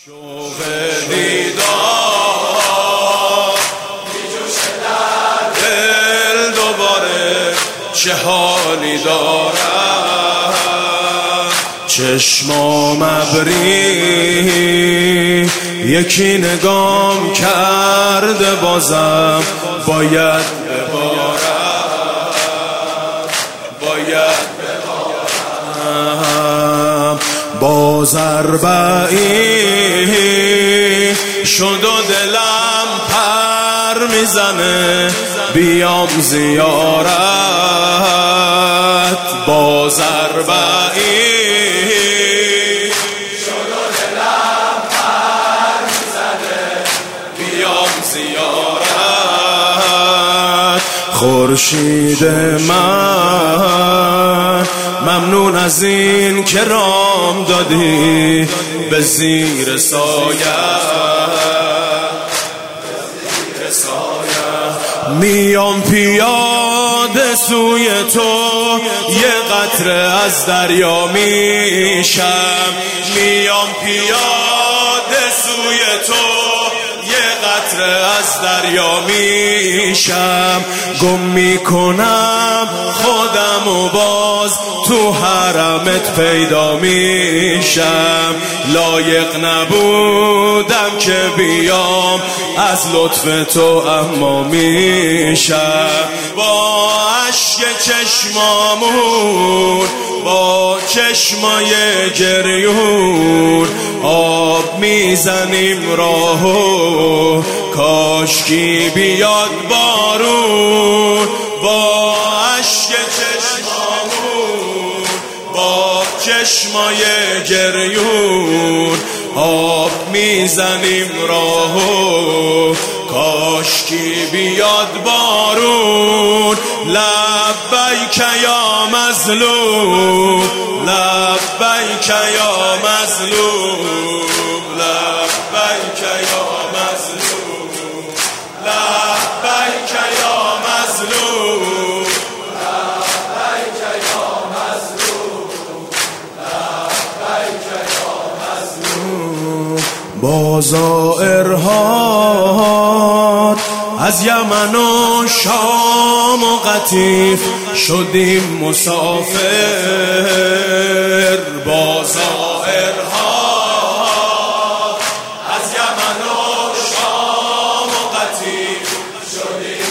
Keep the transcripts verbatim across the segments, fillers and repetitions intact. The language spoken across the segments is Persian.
شوق دیدار میجوشه در دل دوباره، چه حالی دارم چشمام ابری، یکی نگام کرده بازم باید ببارم، باید ببارم. باز اربعین شد و دلم پر میزنه بیام زیارت. باز اربعین شد و دلم پر میزنه بیام زیارت. خورشید من ممنون از این که رام دادی به زیر سایه، میام پیاده سوی تو، یه قطره از دریا میشم. میام پیاده سوی تو، یه قطره از دریا میشم. گم میکنم خودم و باز تو حرمت پیدا میشم. لایق نبودم که بیام از لطف تو اما میشم. با عشق چشمامون، با چشمای گریون آب میزنیم راهو، کاشکی بیاد بارون. با عشق چشمامون، با چشمای گریون آب میزنیم راهو، کاشکی بیاد بارون. لبیک یا مظلوم، لبیک یا مظلوم، لبیک یا مظلوم، لبیک یا مظلوم، لبیک یا مظلوم، لبیک یا مظلوم. با زائرها از یمن و شام و قطیف شدیم مسافر. با زائرها از یمن و شام و قطیف شدیم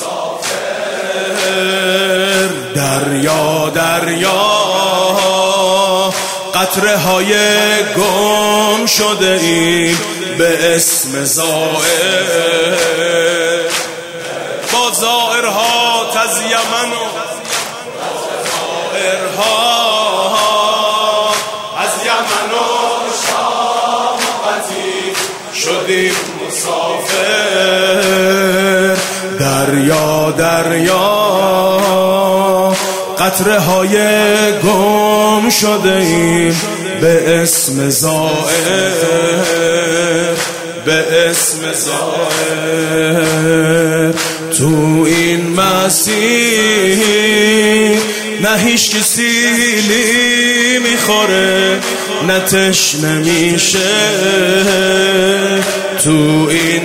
مسافر. دریا دریا قطره های گم شده ایم به اسم زائر. با زائرها از یمن و زائرها از یمن و شام و قطیف شدیم مسافر. دریا دریا قطره های گم شده ایم به اسم زائر، به اسم زائر. تو این مسیر نه هیچ کسی سیلی میخوره نه تشنه میشه. تو این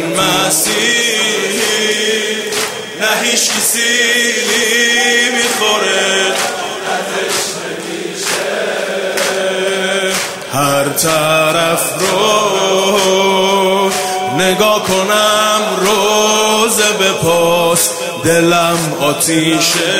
مسیر نه هیچ کسی سیلی میخوره نه تشنه میشه. هر طرف رو نگاه کنم روزه به پاس، دلم آتیشه،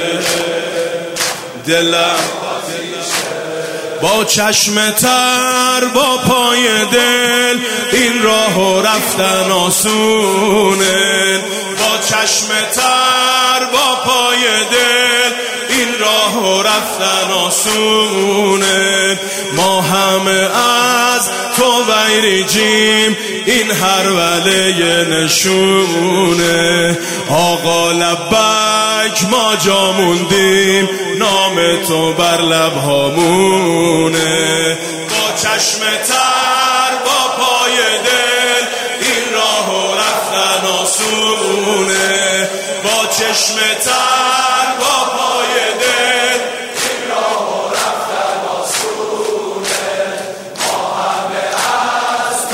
دلم آتیشه. با چشم تر با پای دل این راهو رفتن آسونه. با چشم تر با پای دل این راهو رفتن آسونه. ما همه از تو ویریجیم این هر وله نشونه. آقا لبک ما جا موندیم نام تو بر لبهامونه. با چشم تر با پای دل این راهو رفتن آسونه. با چشم تر با پای دل این راهو رفتن آسونه. ما همه از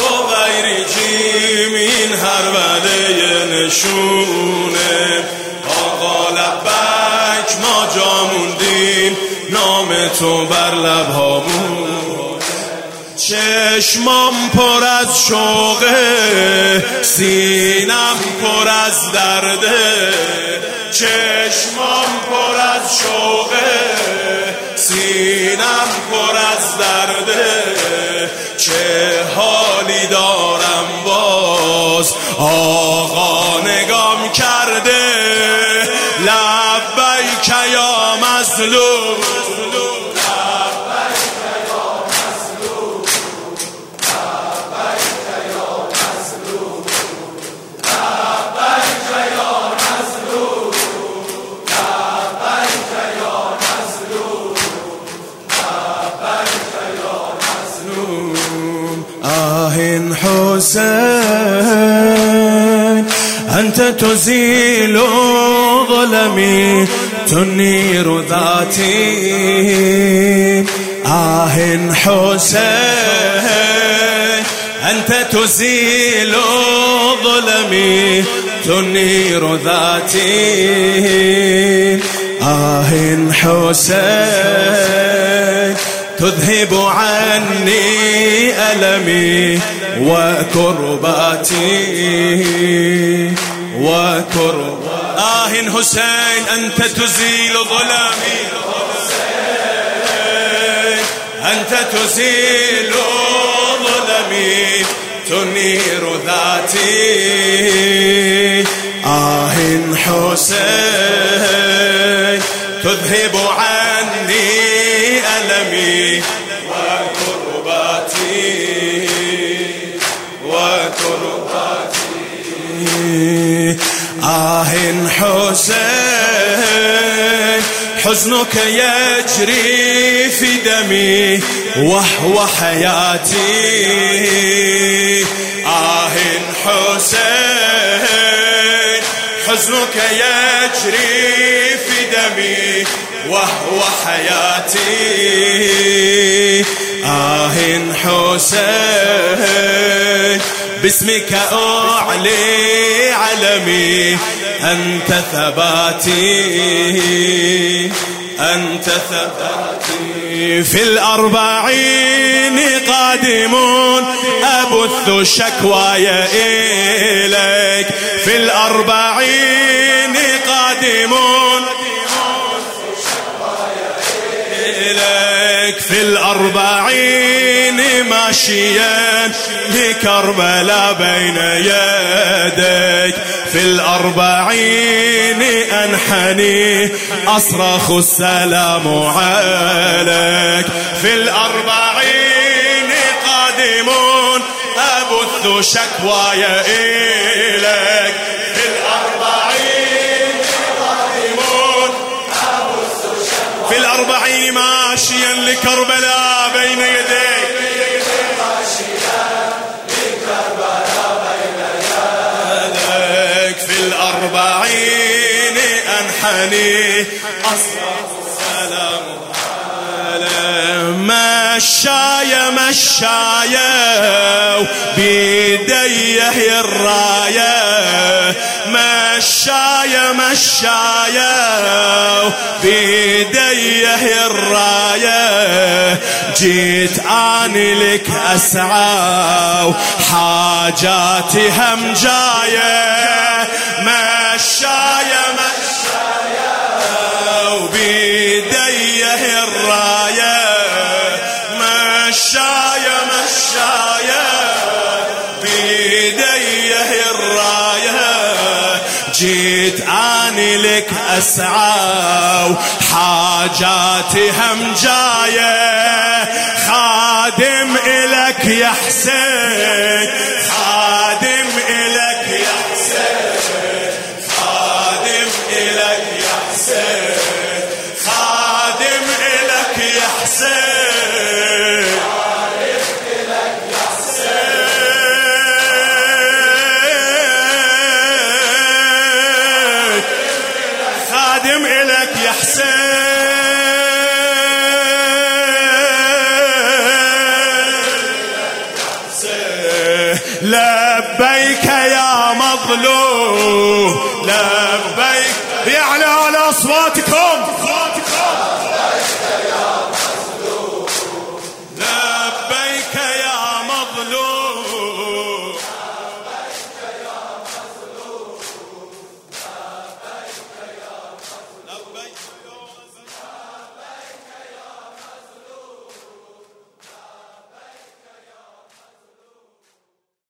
میریجیم هر وله نشونه آقا لبک ما جا موندیم نام تو بر لبهامون چشمام پر از شوقه سینم پر از درده چشمام پر از شوقه سینم پر از درده چه حالی دارم باز آقا نگام کرده لبیک یا مظلوم حسين أنت تزيل ظلمي تنير ذاتي آه حسين أنت تزيل ظلمي تنير ذاتي آه حسين تذهب عني ألمي وكرباتي وكرب آه حسين أنت تزيل ظلمي أنت تزيل ظلمي تنير ذاتي آه حسين تذهب عني ألمي وكرباتي وكرباتي آه حسين حزنك يجري في دمي وهو حياتي آه حسين حزنك يجري في دمي وهو حياتي آه حسين باسمك أعلي علمي أنت ثباتي أنت ثباتي في الأربعين قادمون أبث شكواي إليك في الأربعين قادمون في الأربعين ماشيا لكربلاء بين يديك في الأربعين أنحني أصرخ السلام عليك في الأربعين قادمون أبث شكواي إليك في الأربعين قادمون أبث شكواي في الأربعين ماشيا لكربلاء بين يديك ماشيا لكربلاء بين يديك في الأربعين أنحني أصرخ السلام مشايا مشايا بيديه الراية مشايا مشايا بيديه الراية جيت اني لك اسعى حاجاتي هم جاية مشايا مشايا وبيديه الراية مشايا مشايا بيديه الراية جيت اني لك اسعى حاجاتي هم جاية خادم الك يا حسين خادم الك يا حسين خادم الك يا حسين خادم الك يا حسين خادم إلك يا حسين لبيك يا مظلوم لبيك. يعني على أصواتكم